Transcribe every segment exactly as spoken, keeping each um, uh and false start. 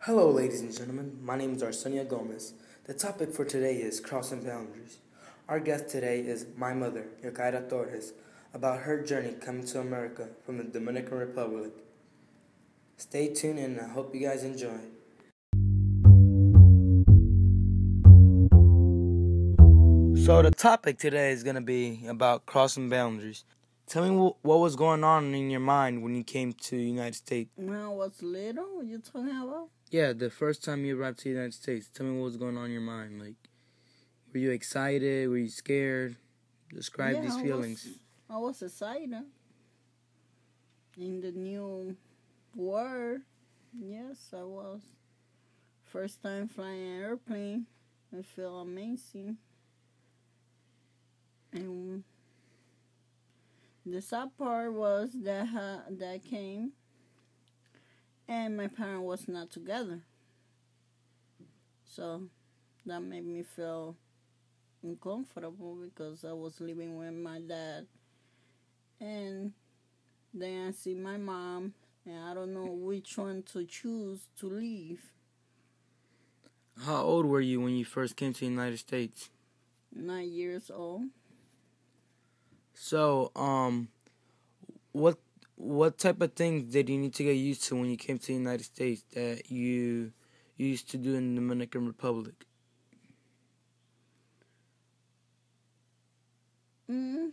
Hello, ladies and gentlemen. My name is Arsenio Gomez. The topic for today is crossing boundaries. Our guest today is my mother, Yokaira Torres, about her journey coming to America from the Dominican Republic. Stay tuned and I hope you guys enjoy. So, the topic today is going to be about crossing boundaries. Tell me what, what was going on in your mind when you came to the United States. When I was little, what you talking about? Yeah, the first time you arrived to the United States. Tell me what was going on in your mind. Like, were you excited? Were you scared? Describe yeah, these I feelings. Was, I was excited in the new world. Yes, I was. First time flying an airplane. I feel amazing. And the sad part was that uh, that came, and my parents was not together. So that made me feel uncomfortable because I was living with my dad, and then I see my mom, and I don't know which one to choose to leave. How old were you when you first came to the United States? Nine years old. So, um, what what type of things did you need to get used to when you came to the United States that you used to do in the Dominican Republic? Mm.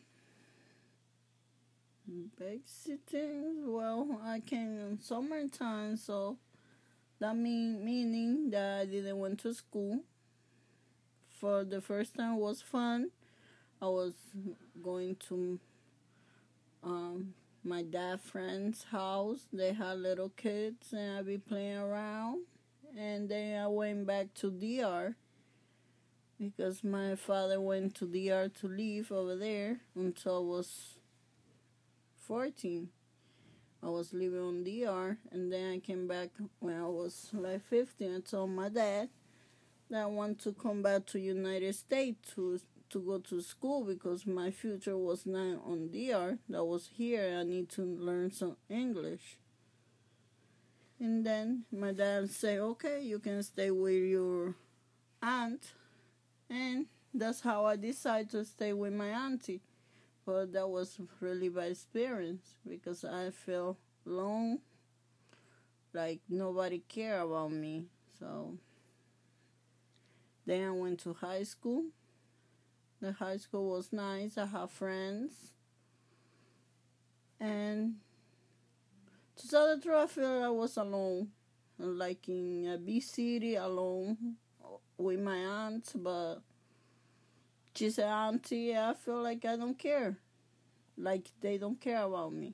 Basic things. Well, I came in summertime, so that mean meaning that I didn't went to school. For the first time, it was fun. I was going to um, my dad friend's house. They had little kids, and I be playing around. And then I went back to D R because my father went to D R to live over there until I was fourteen. I was living on D R, and then I came back when I was like fifteen. I told my dad that I want to come back to United States to to go to school because my future was not on D R. That was here. I need to learn some English. And then my dad said, okay, you can stay with your aunt. And that's how I decided to stay with my auntie. But that was really bad experience because I felt alone, like nobody cared about me. So then I went to high school. The high school was nice. I had friends. And to tell the truth, I feel I was alone. Like in a big city, alone with my aunt. But she's an auntie. I feel like I don't care. Like they don't care about me.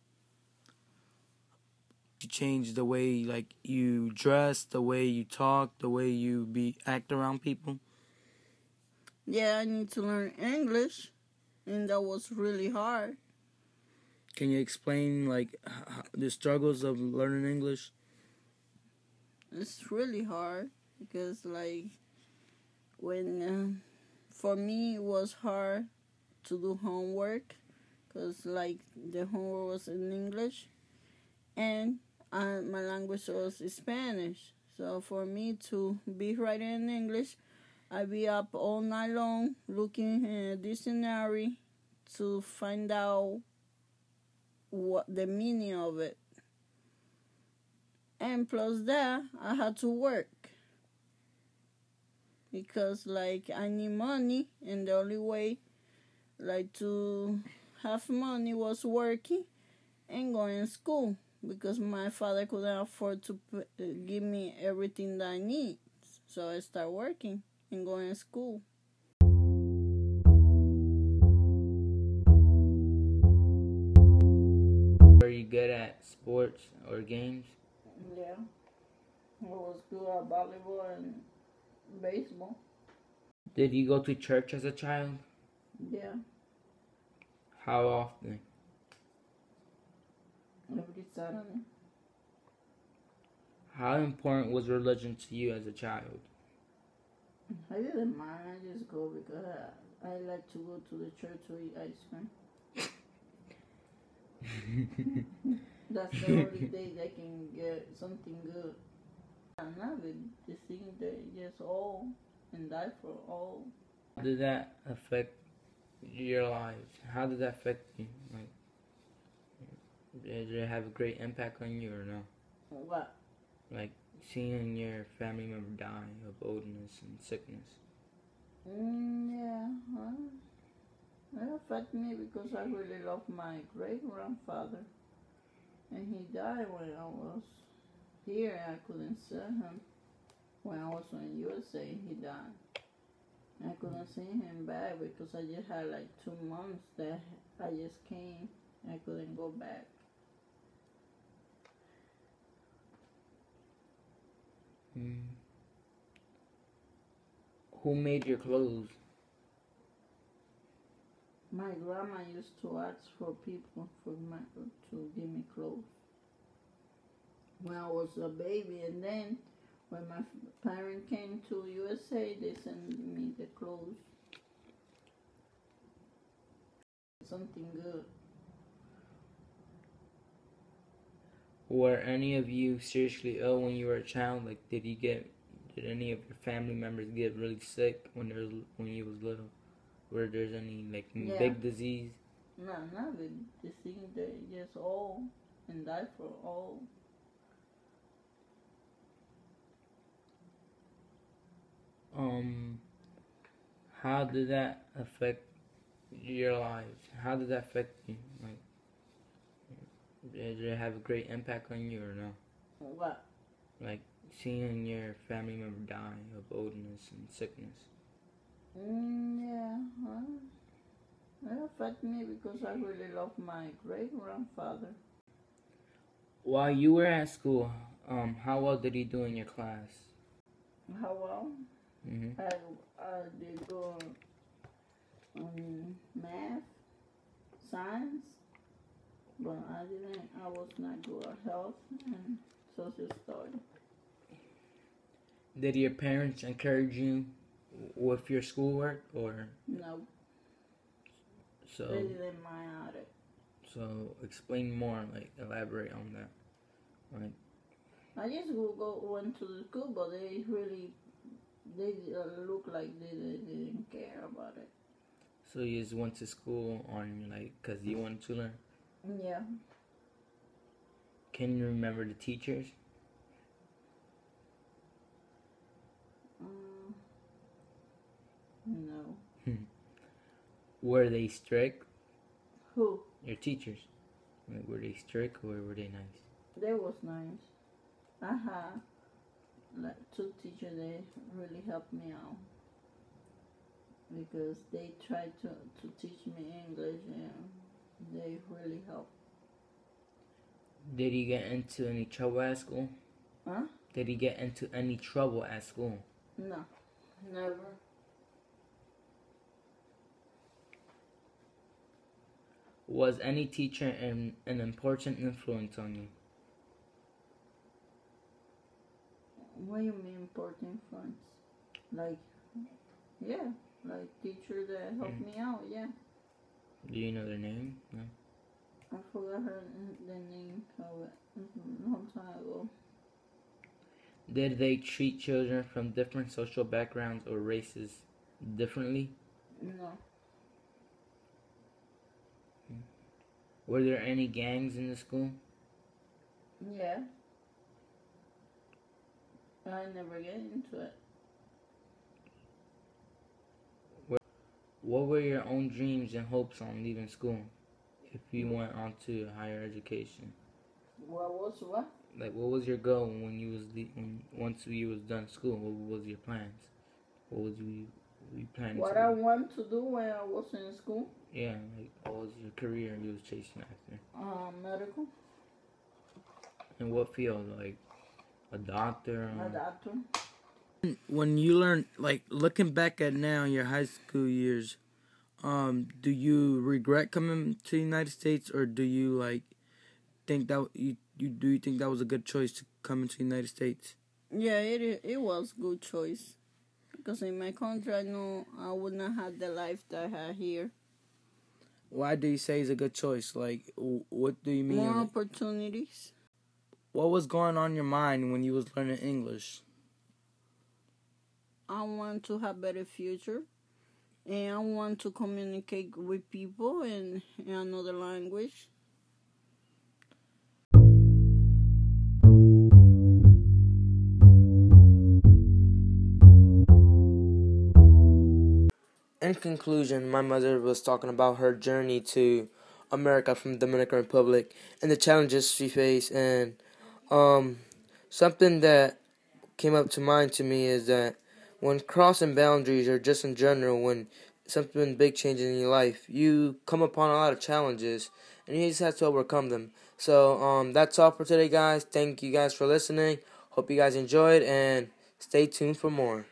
You change the way like you dress, the way you talk, the way you be act around people. Yeah, I need to learn English, and that was really hard. Can you explain like h- the struggles of learning English? It's really hard because, like, when uh, for me it was hard to do homework because, like, the homework was in English, and uh, my language was Spanish. So for me to be writing in English, I'd be up all night long looking in a dictionary to find out what the meaning of it. And plus that, I had to work because, like, I need money, and the only way, like, to have money was working and going to school because my father couldn't afford to p- give me everything that I need. So I start working and going to school. Are you good at sports or games? Yeah, I was good at volleyball and baseball. Did you go to church as a child? Yeah, How often? every Saturday. How important was religion to you as a child? I didn't mind. I just go because I, I like to go to the church to eat ice cream. That's the only day I can get something good. Not with the thing they just all and die for all. How did that affect your lives? How did that affect you? Like, did it have a great impact on you or no? What? Like seeing your family member die of oldness and sickness. Mm, yeah, well, it affected me because I really love my great grandfather, and he died when I was here. I couldn't see him. When I was in U S A, he died. I couldn't see him back because I just had like two months that I just came. I couldn't go back. Mm. Who made your clothes? My grandma used to ask for people for my, to give me clothes when I was a baby, and then when my parents came to U S A, they sent me the clothes. Something good. Were any of you seriously ill when you were a child? Like, did you get, did any of your family members get really sick when there was, when you was little? Were there any like Yeah. big disease? No, not with the thing they just all and die for all. Um, how did that affect your lives? How did that affect you? Like, did it have a great impact on you or no? What? Like seeing your family member die of oldness and sickness. Mm, yeah, well, it affected me because I really love my great grandfather. While you were at school, um, how well did he do in your class? How well? Mm-hmm. I, I did good on math, science, but I didn't, I was not good at health and social study. Did your parents encourage you with your schoolwork or No, so? they didn't mind it. So explain more, like elaborate on that. Like, I just go, go went to the school, but they really, they uh, look like they, they didn't care about it. so you just went to school on like cause you wanted to learn. Yeah. Can you remember the teachers? Um, no. Were they strict? Who? Your teachers. Like, were they strict or were they nice? They was nice. I had like two teachers. They really helped me out because they tried to to teach me English, and they really helped. Did he get into any trouble at school? Huh? Did he get into any trouble at school? No, never. Was any teacher an, an important influence on you? What do you mean important influence? Like, yeah, like teacher that helped Mm. me out. Yeah. Do you know their name? No. I forgot her the name of it a long time ago. Did they treat children from different social backgrounds or races differently? No. Were there any gangs in the school? Yeah. I never get into it. What were your own dreams and hopes on leaving school if you went on to higher education? What was what? Like, what was your goal when you was le- when once you was done school? What was your plans? What was you you planning What to I do? want to do when I was in school? Yeah, like what was your career you was chasing after? Um, medical. In what field? Like a doctor? A Or... doctor. When you learn, like looking back at now your high school years, um, do you regret coming to the United States, or do you like think that you you do you think that was a good choice to come into the United States? Yeah, it it was good choice. Because in my country, I know I would not have the life that I had here. Why do you say it's a good choice? Like, what do you mean? More Like, opportunities. what was going on in your mind when you was learning English? I want to have better future, and I want to communicate with people in, in another language. In conclusion, my mother was talking about her journey to America from the Dominican Republic and the challenges she faced, and um, something that came up to mind to me is that when crossing boundaries, or just in general, when something big changes in your life, you come upon a lot of challenges, and you just have to overcome them. So um, that's all for today, guys. Thank you guys for listening. Hope you guys enjoyed, and stay tuned for more.